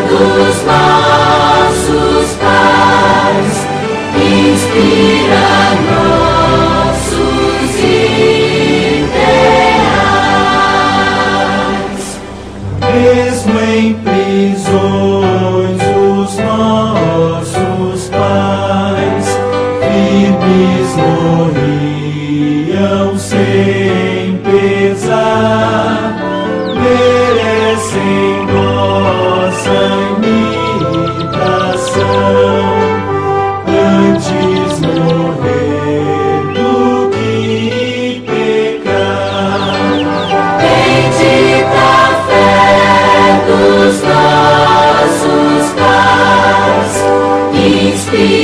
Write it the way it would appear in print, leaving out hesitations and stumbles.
dos nossos pais, inspira nossos ideais. Mesmo em prisões, os nossos pais firmes morriam sem pesar, merecem nossa imitação, antes morrer do que pecar. Bendita a fé dos nossos pais, inspira